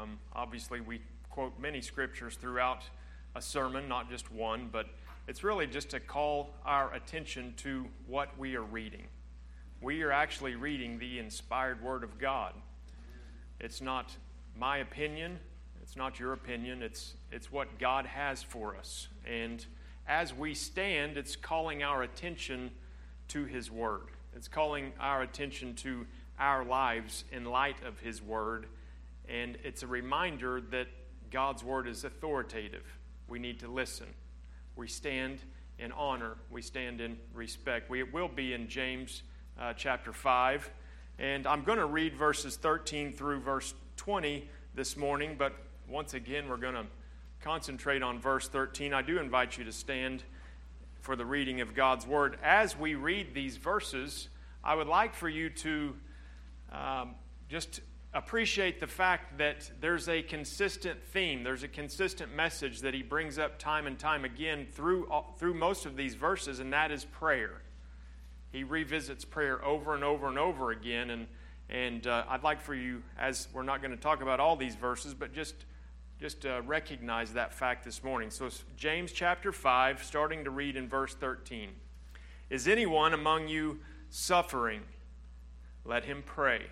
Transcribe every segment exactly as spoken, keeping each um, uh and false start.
Um, obviously, we quote many scriptures throughout a sermon, not just one, but it's really just to call our attention to what we are reading. We are actually reading the inspired Word of God. It's not my opinion. It's not your opinion. It's, it's what God has for us. And as we stand, it's calling our attention to His Word. It's calling our attention to our lives in light of His Word. And it's a reminder that God's Word is authoritative. We need to listen. We stand in honor. We stand in respect. We will be in James uh, chapter five. And I'm going to read verses thirteen through verse twenty this morning. But once again, we're going to concentrate on verse thirteen. I do invite you to stand for the reading of God's Word. As we read these verses, I would like for you to um, just appreciate the fact that there's a consistent theme, there's a consistent message that he brings up time and time again through, through most of these verses, and that is prayer. He revisits prayer over and over and over again, and, and uh, I'd like for you, as we're not going to talk about all these verses, but just, just uh, recognize that fact this morning. So James chapter five, starting to read in verse thirteen. Is anyone among you suffering? Let him pray.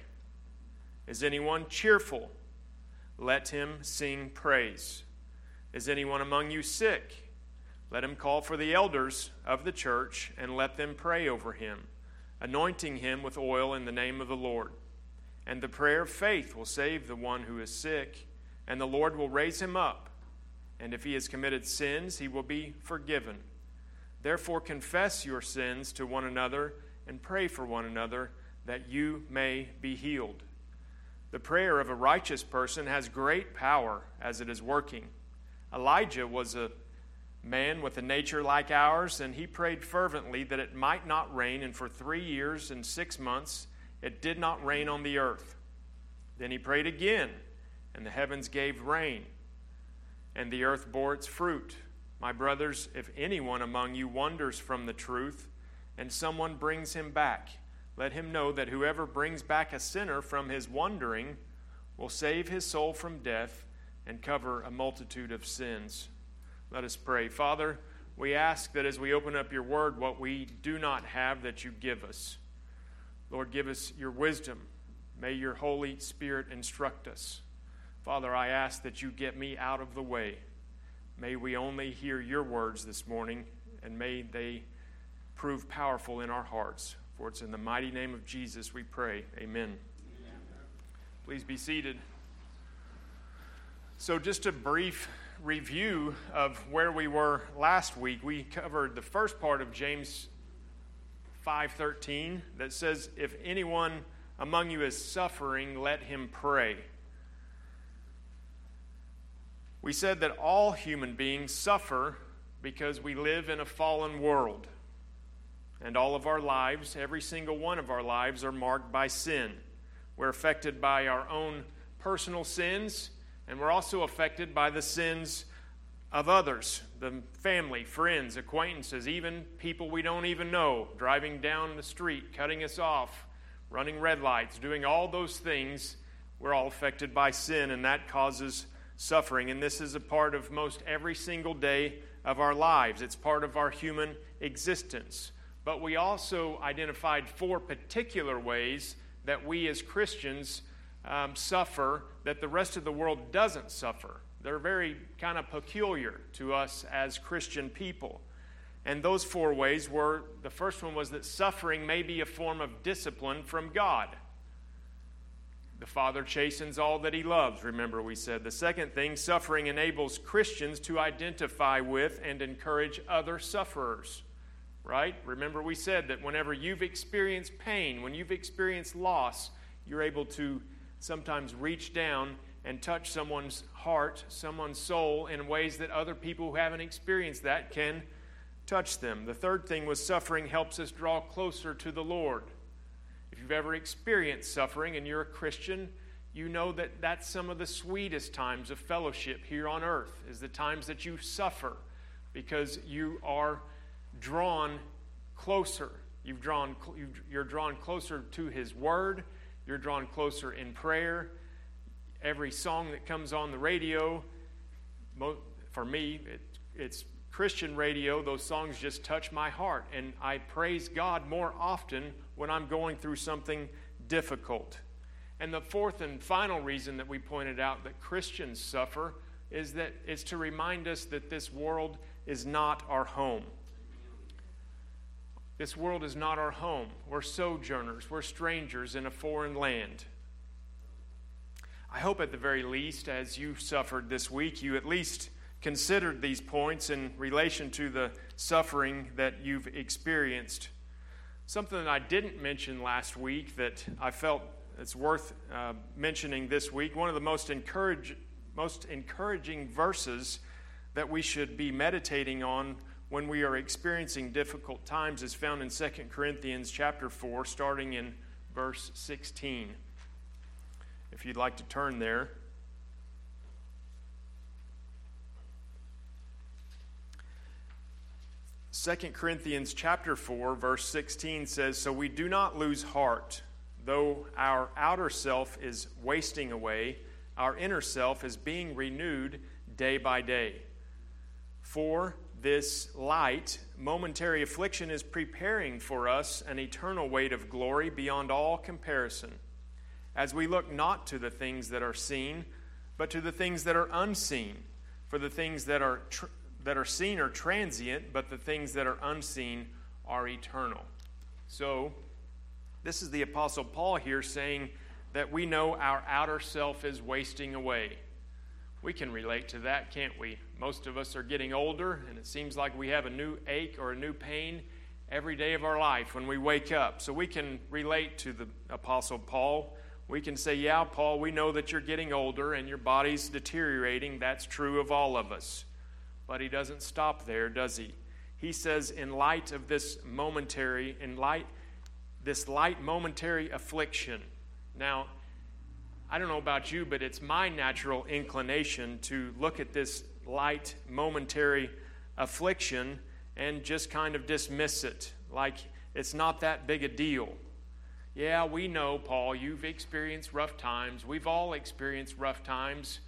Is anyone cheerful? Let him sing praise. Is anyone among you sick? Let him call for the elders of the church and let them pray over him, anointing him with oil in the name of the Lord. And the prayer of faith will save the one who is sick, and the Lord will raise him up. And if he has committed sins, he will be forgiven. Therefore confess your sins to one another and pray for one another that you may be healed. The prayer of a righteous person has great power as it is working. Elijah was a man with a nature like ours, and he prayed fervently that it might not rain, and for three years and six months it did not rain on the earth. Then he prayed again, and the heavens gave rain, and the earth bore its fruit. My brothers, if anyone among you wanders from the truth, and someone brings him back, let him know that whoever brings back a sinner from his wandering will save his soul from death and cover a multitude of sins. Let us pray. Father, we ask that as we open up your word, what we do not have, that you give us. Lord, give us your wisdom. May your Holy Spirit instruct us. Father, I ask that you get me out of the way. May we only hear your words this morning, and may they prove powerful in our hearts. For it's in the mighty name of Jesus we pray. Amen. Amen. Please be seated. So just a brief review of where we were last week. We covered the first part of James five thirteen that says, if anyone among you is suffering, let him pray. We said that all human beings suffer because we live in a fallen world. And all of our lives, every single one of our lives, are marked by sin. We're affected by our own personal sins, and we're also affected by the sins of others, the family, friends, acquaintances, even people we don't even know, driving down the street, cutting us off, running red lights, doing all those things. We're all affected by sin, and that causes suffering. And this is a part of most every single day of our lives. It's part of our human existence. But we also identified four particular ways that we as Christians um, suffer that the rest of the world doesn't suffer. They're very kind of peculiar to us as Christian people. And those four ways were, the first one was that suffering may be a form of discipline from God. The Father chastens all that he loves, remember we said. The second thing, suffering enables Christians to identify with and encourage other sufferers. Right? Remember we said that whenever you've experienced pain, when you've experienced loss, you're able to sometimes reach down and touch someone's heart, someone's soul in ways that other people who haven't experienced that can touch them. The third thing was suffering helps us draw closer to the Lord. If you've ever experienced suffering and you're a Christian, you know that that's some of the sweetest times of fellowship here on earth, is the times that you suffer because you are drawn closer. You've drawn, you're drawn closer to His Word. You're drawn closer in prayer. every song that comes on the radio, for me, it, it's Christian radio. Those songs just touch my heart, and I praise God more often when I'm going through something difficult. And the fourth and final reason that we pointed out that Christians suffer is that it's to remind us that this world is not our home. This world is not our home. We're sojourners. We're strangers in a foreign land. I hope at the very least, as you suffered this week, you at least considered these points in relation to the suffering that you've experienced. Something that I didn't mention last week that I felt it's worth uh, mentioning this week, one of the most encourage, most encouraging verses that we should be meditating on when we are experiencing difficult times is found in Second Corinthians chapter four, starting in verse sixteen. If you'd like to turn there. Second Corinthians chapter four, verse sixteen says, "So we do not lose heart. Though our outer self is wasting away, our inner self is being renewed day by day. For this light, momentary affliction is preparing for us an eternal weight of glory beyond all comparison, as we look not to the things that are seen, but to the things that are unseen. For the things that are tr- that are seen are transient, but the things that are unseen are eternal." So, this is the Apostle Paul here saying that we know our outer self is wasting away. We can relate to that, can't we? Most of us are getting older, and it seems like we have a new ache or a new pain every day of our life when we wake up. So we can relate to the Apostle Paul. We can say, yeah, Paul, we know that you're getting older and your body's deteriorating. That's true of all of us. But he doesn't stop there, does he? He says, in light of this momentary, in light this light momentary affliction. Now, I don't know about you, but it's my natural inclination to look at this light momentary affliction and just kind of dismiss it, like it's not that big a deal. Yeah, we know, Paul, you've experienced rough times. We've all experienced rough times.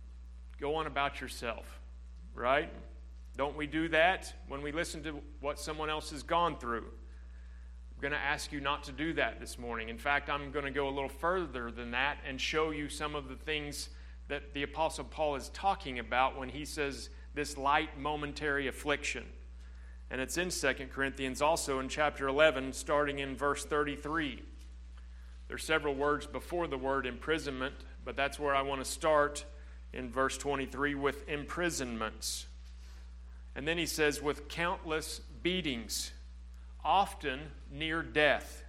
Go on about yourself, right? Don't we do that when we listen to what someone else has gone through? I'm going to ask you not to do that this morning. In fact, I'm going to go a little further than that and show you some of the things that the Apostle Paul is talking about when he says this light momentary affliction. And it's in Second Corinthians also in chapter eleven, starting in verse thirty-three. There's several words before the word imprisonment, but that's where I want to start in verse twenty-three with imprisonments. And then he says, with countless beatings, often near death.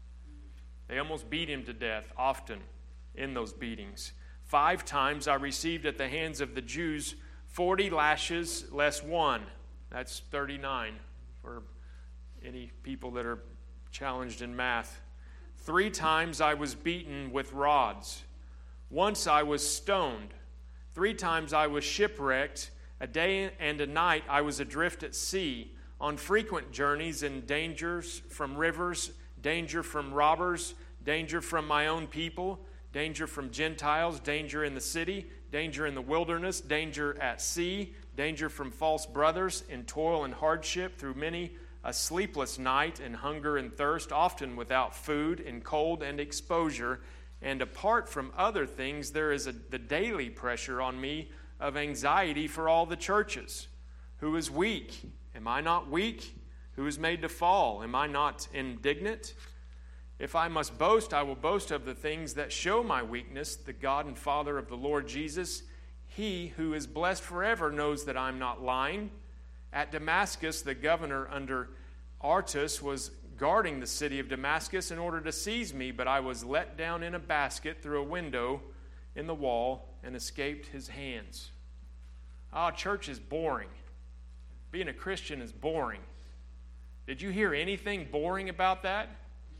They almost beat him to death, often in those beatings. Five times I received at the hands of the Jews forty lashes less one. That's thirty-nine for any people that are challenged in math. Three times I was beaten with rods. Once I was stoned. Three times I was shipwrecked. A day and a night I was adrift at sea, on frequent journeys in dangers from rivers, danger from robbers, danger from my own people, danger from Gentiles, danger in the city, danger in the wilderness, danger at sea, danger from false brothers, in toil and hardship, through many a sleepless night, in hunger and thirst, often without food, in cold and exposure. And apart from other things, there is a, the daily pressure on me of anxiety for all the churches. Who is weak? Am I not weak? Who is made to fall? Am I not indignant? If I must boast, I will boast of the things that show my weakness. The God and Father of the Lord Jesus, He who is blessed forever, knows that I'm not lying. At Damascus, the governor under Aretas was guarding the city of Damascus in order to seize me, but I was let down in a basket through a window in the wall and escaped his hands. Ah, church is boring. Being a Christian is boring. Did you hear anything boring about that?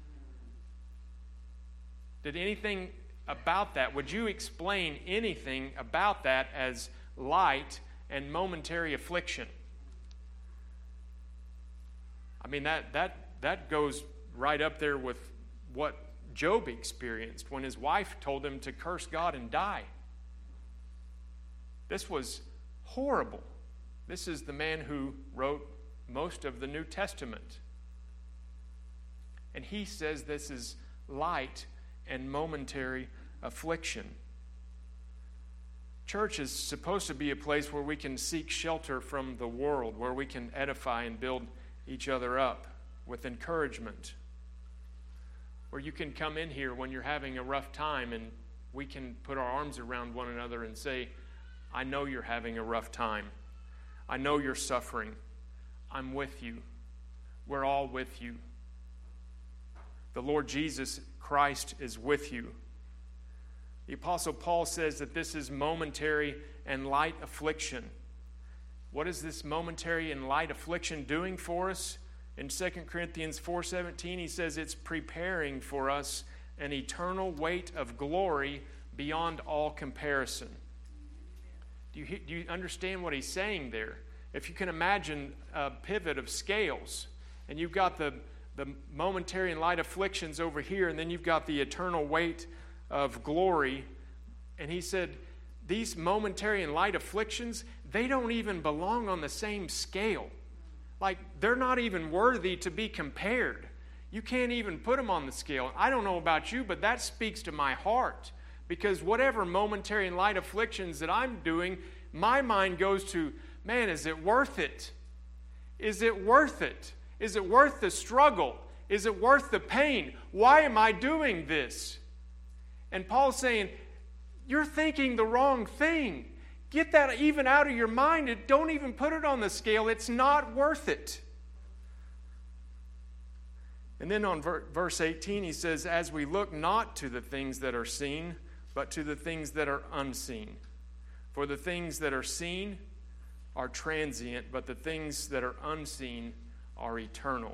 Did anything about that, would you explain anything about that as light and momentary affliction? I mean, that that that goes right up there with what Job experienced when his wife told him to curse God and die. This was horrible. This is the man who wrote most of the New Testament. And he says this is light and momentary affliction. Church is supposed to be a place where we can seek shelter from the world, where we can edify and build each other up with encouragement. Where you can come in here when you're having a rough time and we can put our arms around one another and say, I know you're having a rough time. I know you're suffering. I'm with you. We're all with you. The Lord Jesus Christ is with you. The Apostle Paul says that this is momentary and light affliction. What is this momentary and light affliction doing for us? In Second Corinthians four seventeen, he says it's preparing for us an eternal weight of glory beyond all comparison. Do you, do you understand what he's saying there? If you can imagine a pivot of scales, and you've got the, the momentary and light afflictions over here, and then you've got the eternal weight of glory. And he said, these momentary and light afflictions, they don't even belong on the same scale. Like, they're not even worthy to be compared. You can't even put them on the scale. I don't know about you, but that speaks to my heart. Because whatever momentary and light afflictions that I'm doing, my mind goes to, man, is it worth it? Is it worth it? Is it worth the struggle? Is it worth the pain? Why am I doing this? And Paul's saying, you're thinking the wrong thing. Get that even out of your mind. Don't even put it on the scale. It's not worth it. And then on verse eighteen, he says, as we look not to the things that are seen, but to the things that are unseen. For the things that are seen are transient, but the things that are unseen are eternal.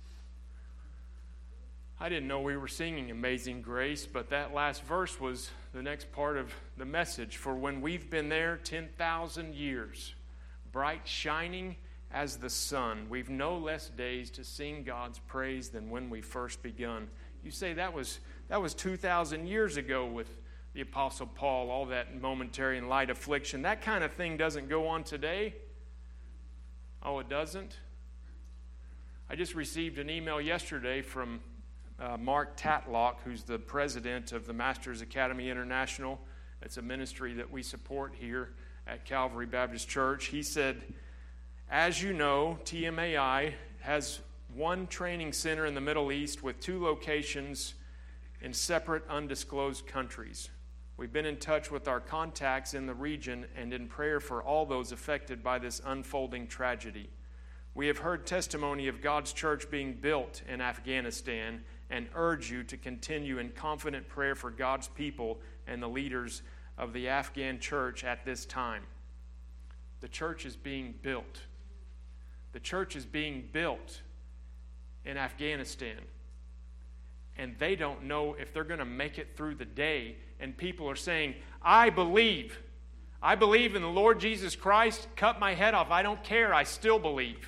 I didn't know we were singing Amazing Grace, but that last verse was the next part of the message. For when we've been there ten thousand years, bright shining as the sun, we've no less days to sing God's praise than when we first begun. You say that was that was two thousand years ago with the Apostle Paul, all that momentary and light affliction. That kind of thing doesn't go on today. Oh, it doesn't? I just received an email yesterday from uh, Mark Tatlock, who's the president of the Masters Academy International. It's a ministry that we support here at Calvary Baptist Church. He said, as you know, T M A I has one training center in the Middle East with two locations in separate undisclosed countries. We've been in touch with our contacts in the region and in prayer for all those affected by this unfolding tragedy. We have heard testimony of God's church being built in Afghanistan and urge you to continue in confident prayer for God's people and the leaders of the Afghan church at this time. The church is being built. The church is being built in Afghanistan. And they don't know if they're going to make it through the day. And people are saying, I believe. I believe in the Lord Jesus Christ. Cut my head off. I don't care. I still believe.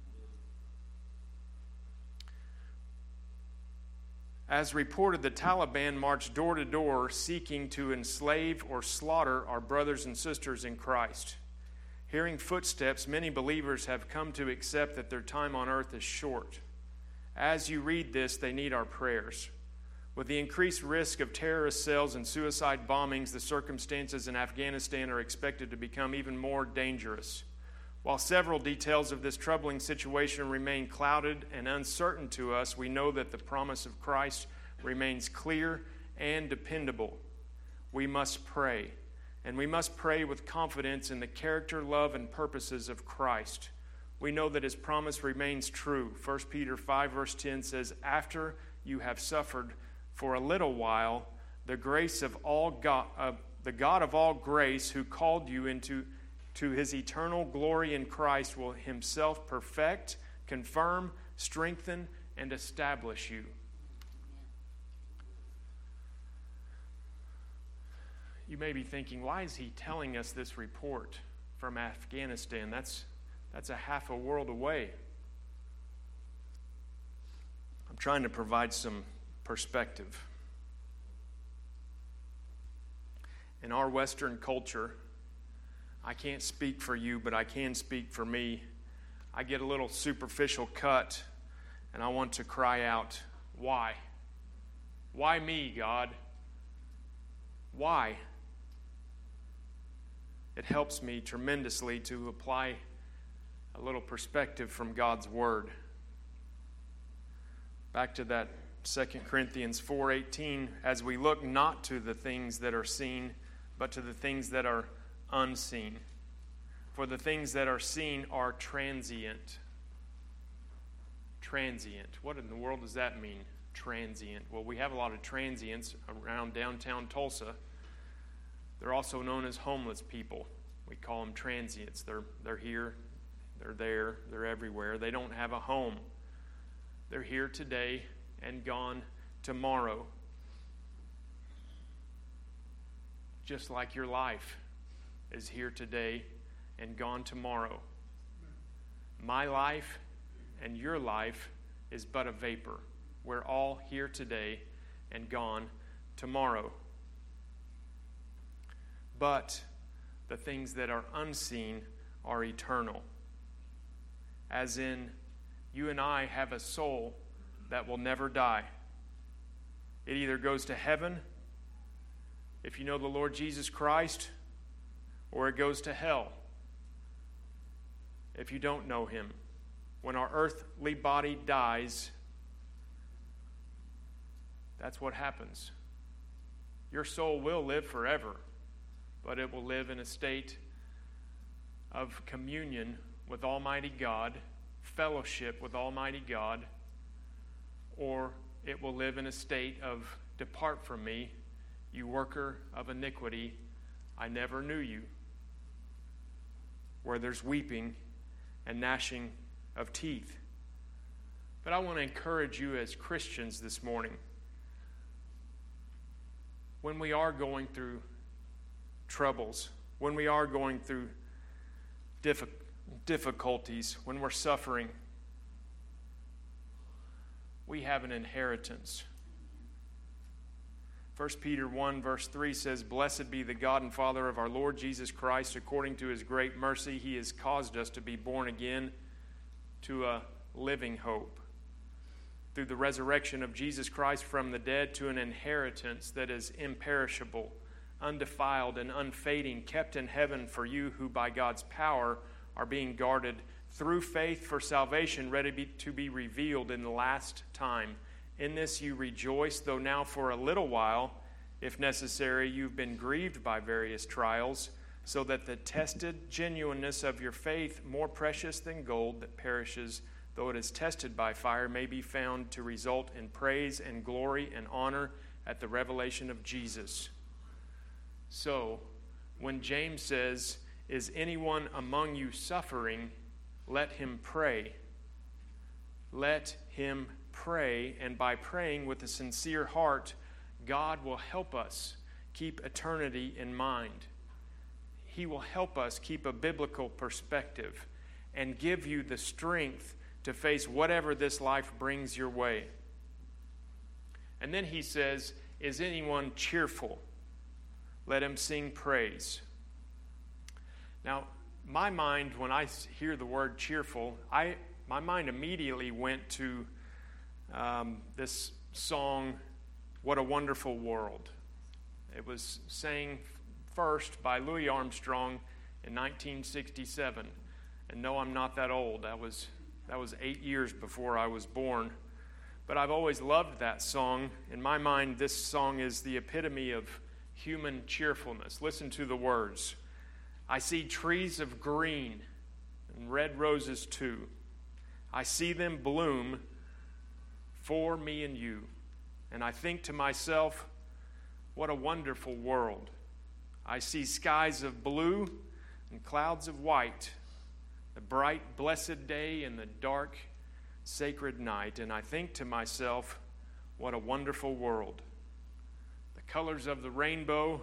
As reported, the Taliban marched door to door seeking to enslave or slaughter our brothers and sisters in Christ. Hearing footsteps, many believers have come to accept that their time on earth is short. As you read this, they need our prayers. With the increased risk of terrorist cells and suicide bombings, the circumstances in Afghanistan are expected to become even more dangerous. While several details of this troubling situation remain clouded and uncertain to us, we know that the promise of Christ remains clear and dependable. We must pray, and we must pray with confidence in the character, love, and purposes of Christ. We know that his promise remains true. First Peter five verse ten says, after you have suffered for a little while, the grace of all God, uh, the God of all grace, who called you into to his eternal glory in Christ, will himself perfect, confirm, strengthen, and establish you. You may be thinking, why is he telling us this report from Afghanistan? That's That's a half a world away. I'm trying to provide some perspective. in our Western culture, I can't speak for you, but I can speak for me. I get a little superficial cut, and I want to cry out, why? Why me, God? Why? It helps me tremendously to apply a little perspective from God's Word. Back to that Second Corinthians four eighteen, as we look not to the things that are seen, but to the things that are unseen. For the things that are seen are transient. Transient. What in the world does that mean? Transient. Well, we have a lot of transients around downtown Tulsa. They're also known as homeless people. We call them transients. They're, they're here, they're there, they're everywhere. They don't have a home. They're here today and gone tomorrow. Just like your life is here today and gone tomorrow. My life and your life is but a vapor. We're all here today and gone tomorrow. But the things that are unseen are eternal. As in, you and I have a soul that will never die. It either goes to heaven, if you know the Lord Jesus Christ, or it goes to hell if you don't know him. When our earthly body dies, that's what happens. Your soul will live forever, but it will live in a state of communion with Almighty God, fellowship with Almighty God, or it will live in a state of, depart from me, you worker of iniquity, I never knew you, where there's weeping and gnashing of teeth. But I want to encourage you as Christians this morning, when we are going through troubles, when we are going through diffi- difficulties, when we're suffering, we have an inheritance. First Peter one verse three says, "Blessed be the God and Father of our Lord Jesus Christ. According to his great mercy, he has caused us to be born again to a living hope, through the resurrection of Jesus Christ from the dead, to an inheritance that is imperishable, undefiled, and unfading, kept in heaven for you, who by God's power are being guarded through faith for salvation, ready be, to be revealed in the last time. In this you rejoice, though now for a little while, if necessary, you've been grieved by various trials, so that the tested genuineness of your faith, more precious than gold that perishes, though it is tested by fire, may be found to result in praise and glory and honor at the revelation of Jesus." So, when James says, "Is anyone among you suffering? Let him pray." Let him pray, and by praying with a sincere heart, God will help us keep eternity in mind. He will help us keep a biblical perspective and give you the strength to face whatever this life brings your way. And then he says, "Is anyone cheerful? Let him sing praise." Now, my mind, when I hear the word cheerful, I my mind immediately went to um, this song, "What a Wonderful World." It was sang first by Louis Armstrong in nineteen sixty-seven. And no, I'm not that old. That was that was eight years before I was born. But I've always loved that song. In my mind, this song is the epitome of human cheerfulness. Listen to the words. "I see trees of green and red roses too. I see them bloom for me and you. And I think to myself, what a wonderful world. I see skies of blue and clouds of white, the bright, blessed day and the dark, sacred night. And I think to myself, what a wonderful world. The colors of the rainbow,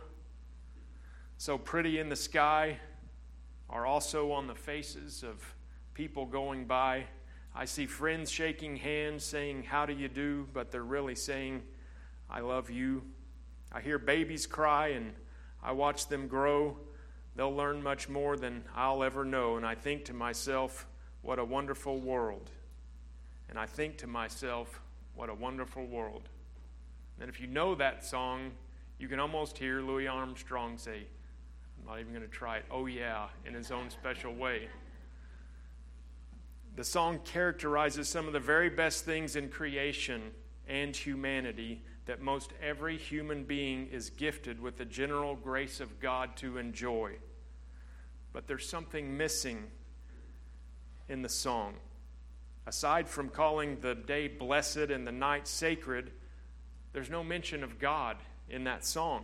so pretty in the sky, are also on the faces of people going by. I see friends shaking hands, saying, 'How do you do?' but they're really saying, 'I love you.' I hear babies cry, and I watch them grow. They'll learn much more than I'll ever know. And I think to myself, what a wonderful world. And I think to myself, what a wonderful world. And if you know that song, you can almost hear Louis Armstrong say, I'm not even going to try it, oh yeah, in his own special way. The song characterizes some of the very best things in creation and humanity that most every human being is gifted with the general grace of God to enjoy. But there's something missing in the song. Aside from calling the day blessed and the night sacred, there's no mention of God in that song.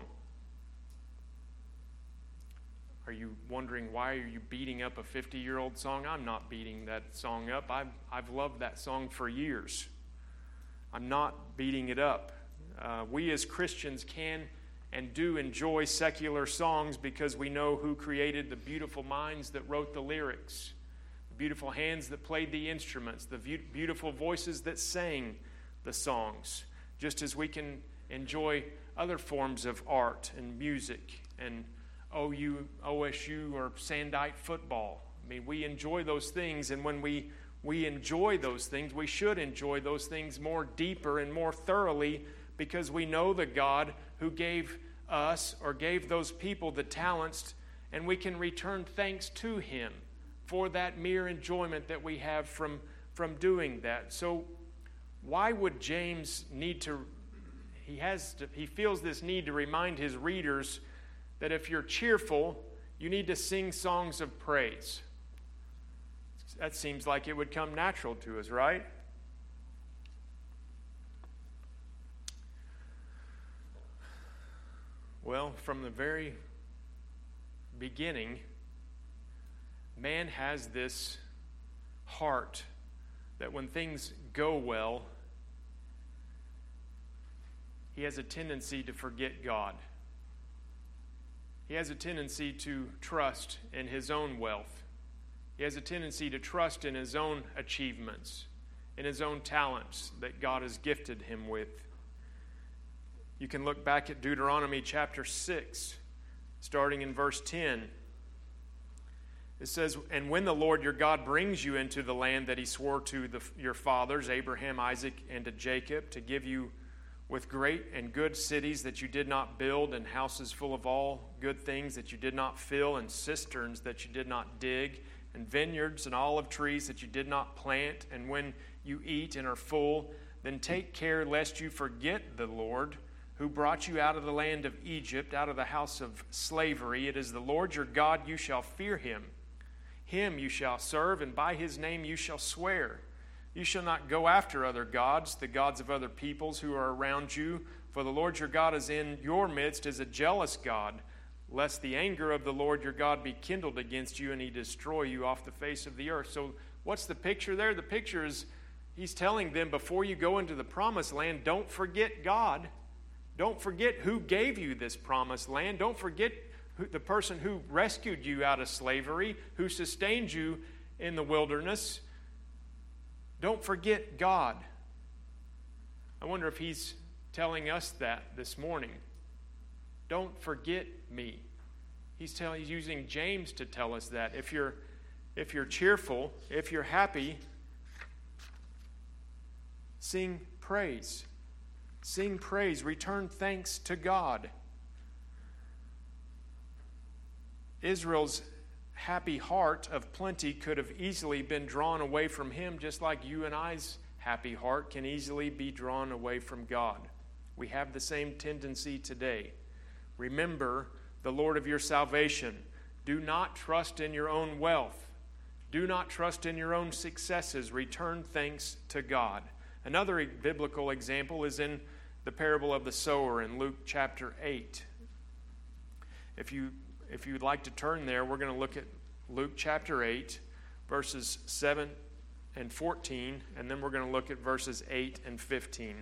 Are you wondering, why are you beating up a fifty-year-old song? I'm not beating that song up. I've, I've loved that song for years. I'm not beating it up. Uh, we as Christians can and do enjoy secular songs because we know who created the beautiful minds that wrote the lyrics, the beautiful hands that played the instruments, the be- beautiful voices that sang the songs, just as we can enjoy other forms of art and music and O U, O S U, or Sandite football. I mean, we enjoy those things, and when we, we enjoy those things, we should enjoy those things more deeper and more thoroughly because we know the God who gave us or gave those people the talents, and we can return thanks to Him for that mere enjoyment that we have from, from doing that. So why would James need to, he has to, he feels this need to remind his readers that if you're cheerful, you need to sing songs of praise. That seems like it would come natural to us, right? Well, from the very beginning, man has this heart that when things go well, he has a tendency to forget God. He has a tendency to trust in his own wealth. He has a tendency to trust in his own achievements, in his own talents that God has gifted him with. You can look back at Deuteronomy chapter six, starting in verse ten. It says, "And when the Lord your God brings you into the land that He swore to the, your fathers, Abraham, Isaac, and to Jacob, to give you with great and good cities that you did not build, and houses full of all good things that you did not fill, and cisterns that you did not dig, and vineyards and olive trees that you did not plant, and when you eat and are full, then take care lest you forget the Lord, who brought you out of the land of Egypt, out of the house of slavery. It is the Lord your God, you shall fear Him. Him you shall serve, and by His name you shall swear. You shall not go after other gods, the gods of other peoples who are around you, for the Lord your God is in your midst, is a jealous God, lest the anger of the Lord your God be kindled against you, and He destroy you off the face of the earth." So what's the picture there? The picture is He's telling them, before you go into the promised land, don't forget God. Don't forget who gave you this promised land. Don't forget who, the person who rescued you out of slavery, who sustained you in the wilderness. Don't forget God. I wonder if He's telling us that this morning. Don't forget me. He's telling, He's using James to tell us that. If you're, if you're cheerful, if you're happy, sing praise. Sing praise. Return thanks to God. Israel's happy heart of plenty could have easily been drawn away from Him, just like you and I's happy heart can easily be drawn away from God. We have the same tendency today. Remember the Lord of your salvation. Do not trust in your own wealth. Do not trust in your own successes. Return thanks to God. Another biblical example is in the parable of the sower in Luke chapter eight. If you if you'd like to turn there, we're going to look at Luke chapter eight, verses seven and fourteen, and then we're going to look at verses eight and fifteen.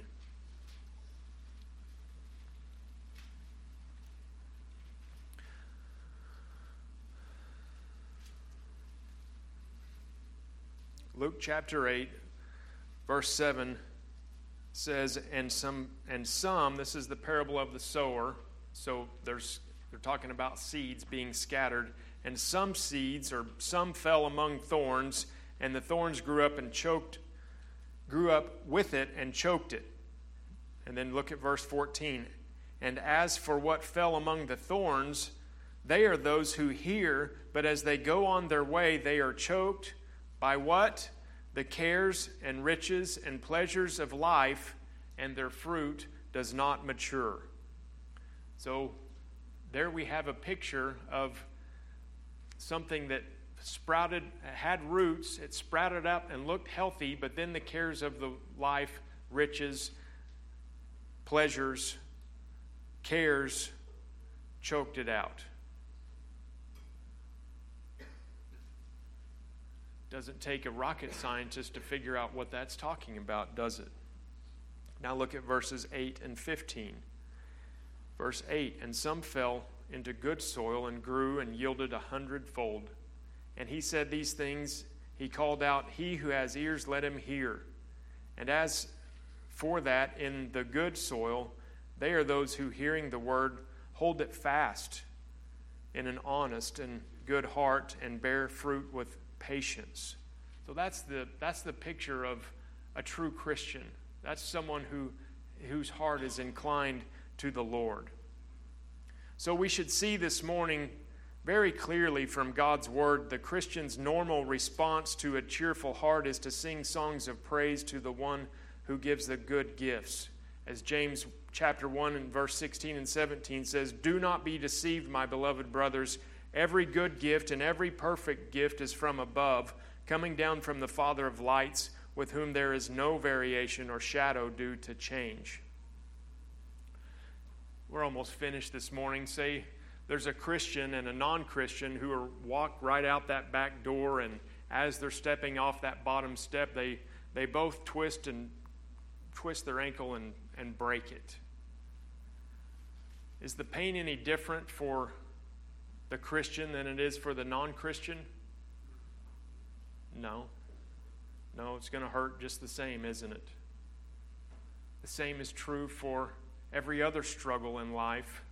Luke chapter eight, verse seven says, and some, and some, this is the parable of the sower. So there's They're talking about seeds being scattered. And some seeds, or some fell among thorns, and the thorns grew up and choked, grew up with it and choked it. And then look at verse fourteen. And as for what fell among the thorns, they are those who hear, but as they go on their way, they are choked by what? The cares and riches and pleasures of life, and their fruit does not mature. So there we have a picture of something that sprouted, had roots, it sprouted up and looked healthy, but then the cares of the life, riches, pleasures, cares, choked it out. Doesn't take a rocket scientist to figure out what that's talking about, does it? Now look at verses eight and fifteen. Verse eight, and some fell into good soil and grew and yielded a hundredfold. And he said these things, he called out, he who has ears, let him hear. And as for that in the good soil, they are those who, hearing the word, hold it fast in an honest and good heart and bear fruit with patience. So that's the that's the picture of a true Christian. That's someone who whose heart is inclined to the Lord. So we should see this morning very clearly from God's word the Christian's normal response to a cheerful heart is to sing songs of praise to the one who gives the good gifts. As James chapter one and verse sixteen and seventeen says, do not be deceived, my beloved brothers. Every good gift and every perfect gift is from above, coming down from the Father of lights, with whom there is no variation or shadow due to change. We're almost finished this morning. Say there's a Christian and a non-Christian who are walk right out that back door, and as they're stepping off that bottom step, they, they both twist and twist their ankle and, and break it. Is the pain any different for the Christian than it is for the non-Christian? No. No, it's going to hurt just the same, isn't it? The same is true for every other struggle in life.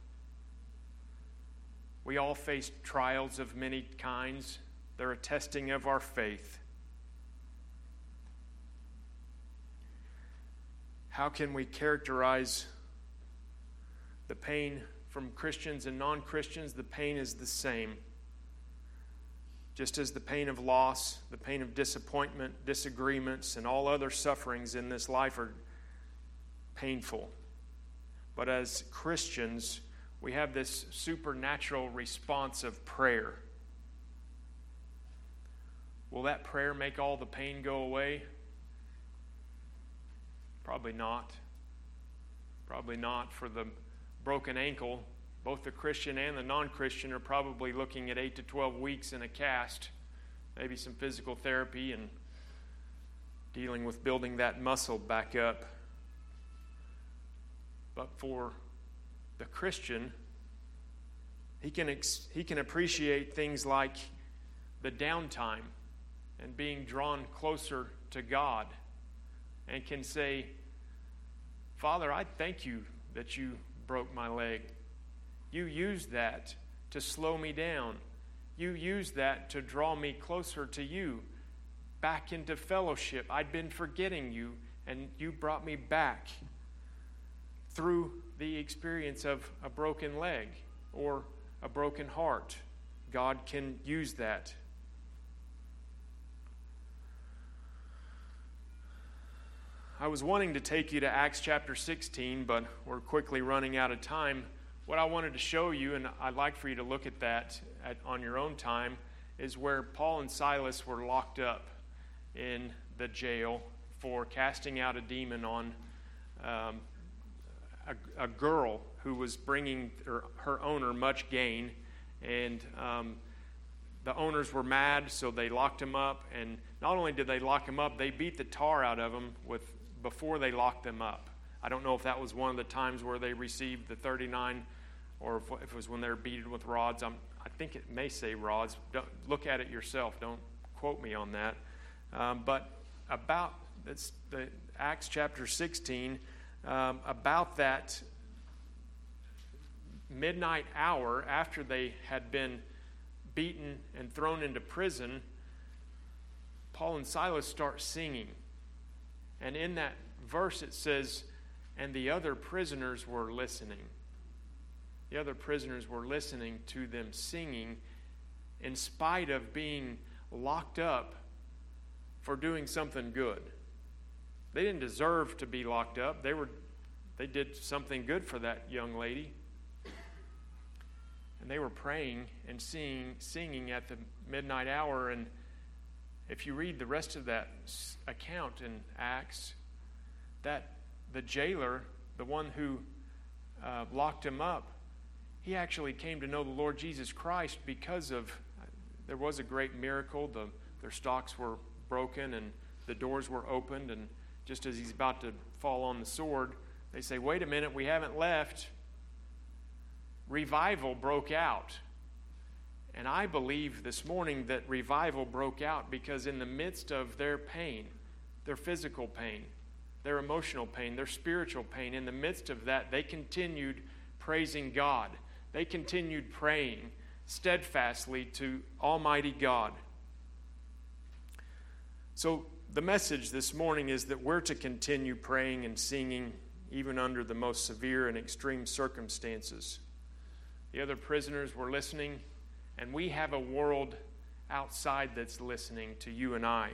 We all face trials of many kinds. They're a testing of our faith. How can we characterize the pain from Christians and non-Christians? The pain is the same. Just as the pain of loss, the pain of disappointment, disagreements, and all other sufferings in this life are painful. But as Christians, we have this supernatural response of prayer. Will that prayer make all the pain go away? Probably not. Probably not. For the broken ankle, both the Christian and the non-Christian are probably looking at eight to twelve weeks in a cast, maybe some physical therapy and dealing with building that muscle back up. But for the Christian, he can ex- he can appreciate things like the downtime and being drawn closer to God, and can say, Father, I thank you that you broke my leg. You used that to slow me down. You used that to draw me closer to you, back into fellowship. I'd been forgetting you, and you brought me back through the experience of a broken leg or a broken heart. God can use that. I was wanting to take you to Acts chapter sixteen, but we're quickly running out of time. What I wanted to show you, and I'd like for you to look at that at, on your own time, is where Paul and Silas were locked up in the jail for casting out a demon on um, a, a girl who was bringing her, her owner much gain. And um, the owners were mad, so they locked him up. And not only did they lock him up, they beat the tar out of him with before they locked them up. I don't know if that was one of the times where they received the thirty-nine, or if, if it was when they were beaten with rods. I'm, I think it may say rods. Don't, look at it yourself. Don't quote me on that. Um, but about that's the Acts chapter sixteen, um, about that midnight hour, after they had been beaten and thrown into prison, Paul and Silas start singing. And in that verse it says, and the other prisoners were listening. The other prisoners were listening to them singing in spite of being locked up for doing something good. They didn't deserve to be locked up. They were, they did something good for that young lady. And they were praying and singing, singing at the midnight hour. And if you read the rest of that account in Acts, that the jailer, the one who uh, locked him up, he actually came to know the Lord Jesus Christ because of, there was a great miracle. The, their stocks were broken and the doors were opened. And just as he's about to fall on the sword, they say, wait a minute, we haven't left. Revival broke out. And I believe this morning that revival broke out because in the midst of their pain, their physical pain, their emotional pain, their spiritual pain, in the midst of that, they continued praising God. They continued praying steadfastly to Almighty God. So the message this morning is that we're to continue praying and singing even under the most severe and extreme circumstances. The other prisoners were listening, and we have a world outside that's listening to you and I.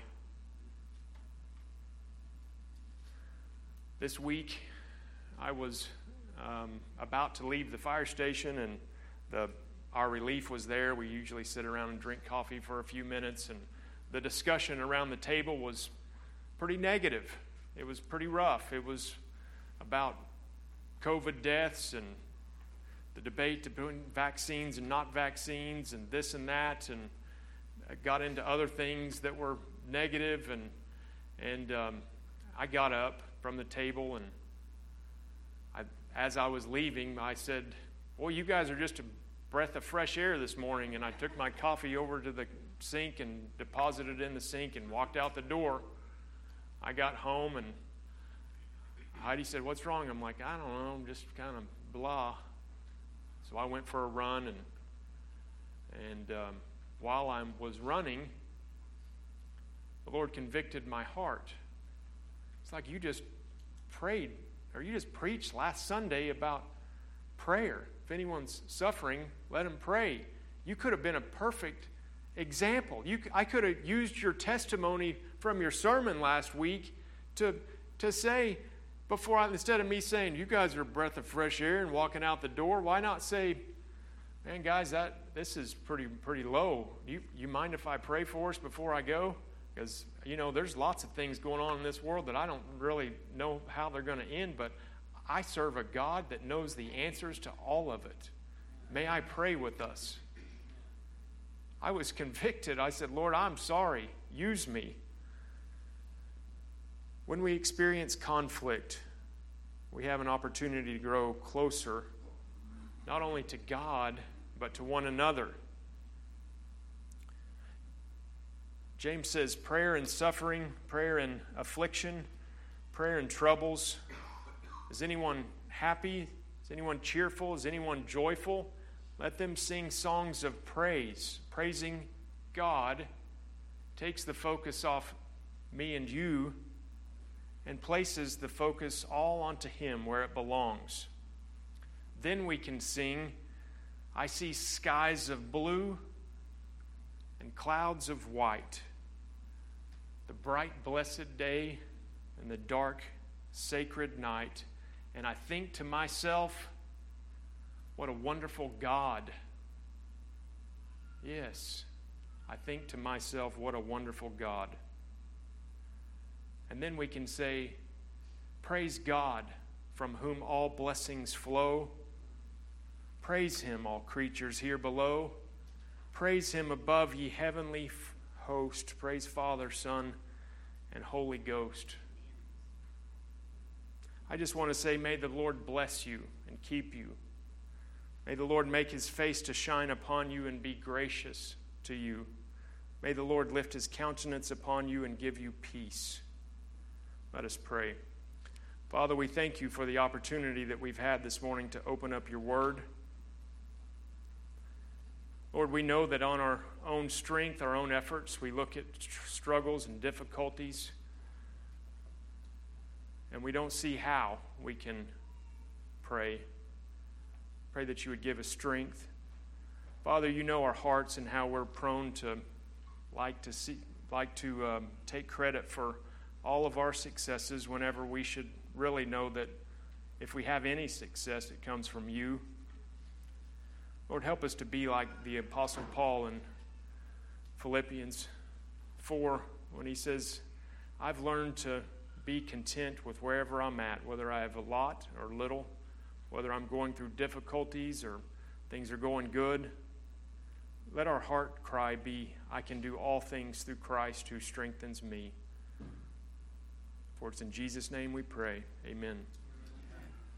This week, I was um, about to leave the fire station, and the our relief was there. We usually sit around and drink coffee for a few minutes, and the discussion around the table was pretty negative. It was pretty rough. It was about COVID deaths and the debate between vaccines and not vaccines and this and that, and I got into other things that were negative, and and um, I got up from the table, and I, as I was leaving, I said, boy, you guys are just a breath of fresh air this morning. And I took my coffee over to the sink and deposited it in the sink and walked out the door. I got home, and Heidi said, what's wrong? I'm like, I don't know, I'm just kind of blah. So I went for a run, and and um, while I was running, the Lord convicted my heart. It's like you just prayed, or you just preached last Sunday about prayer. If anyone's suffering, let them pray. You could have been a perfect example. You, I could have used your testimony from your sermon last week to to say, before I, instead of me saying, you guys are a breath of fresh air and walking out the door, why not say, man, guys, that this is pretty pretty low. You you mind if I pray for us before I go? Because, you know, there's lots of things going on in this world that I don't really know how they're going to end, but I serve a God that knows the answers to all of it. May I pray with us? I was convicted. I said, Lord, I'm sorry. Use me. When we experience conflict, we have an opportunity to grow closer, not only to God, but to one another. James says prayer and suffering, prayer and affliction, prayer and troubles. Is anyone happy? Is anyone cheerful? Is anyone joyful? Let them sing songs of praise. Praising God takes the focus off me and you and places the focus all onto Him where it belongs. Then we can sing, I see skies of blue and clouds of white, the bright blessed day and the dark sacred night, and I think to myself, what a wonderful God. Yes, I think to myself, what a wonderful God. And then we can say, praise God, from whom all blessings flow. Praise Him, all creatures here below. Praise Him above, ye heavenly host. Praise Father, Son, and Holy Ghost. I just want to say, may the Lord bless you and keep you. May the Lord make His face to shine upon you and be gracious to you. May the Lord lift His countenance upon you and give you peace. Let us pray. Father, we thank you for the opportunity that we've had this morning to open up your word. Lord, we know that on our own strength, our own efforts, we look at struggles and difficulties, and we don't see how we can pray. Pray that you would give us strength. Father, you know our hearts and how we're prone to like to see, like to um, take credit for all of our successes whenever we should really know that if we have any success, it comes from you. Lord, help us to be like the Apostle Paul in Philippians four when he says, I've learned to be content with wherever I'm at, whether I have a lot or little, whether I'm going through difficulties or things are going good. Let our heart cry be, I can do all things through Christ who strengthens me. For it's in Jesus' name we pray. Amen.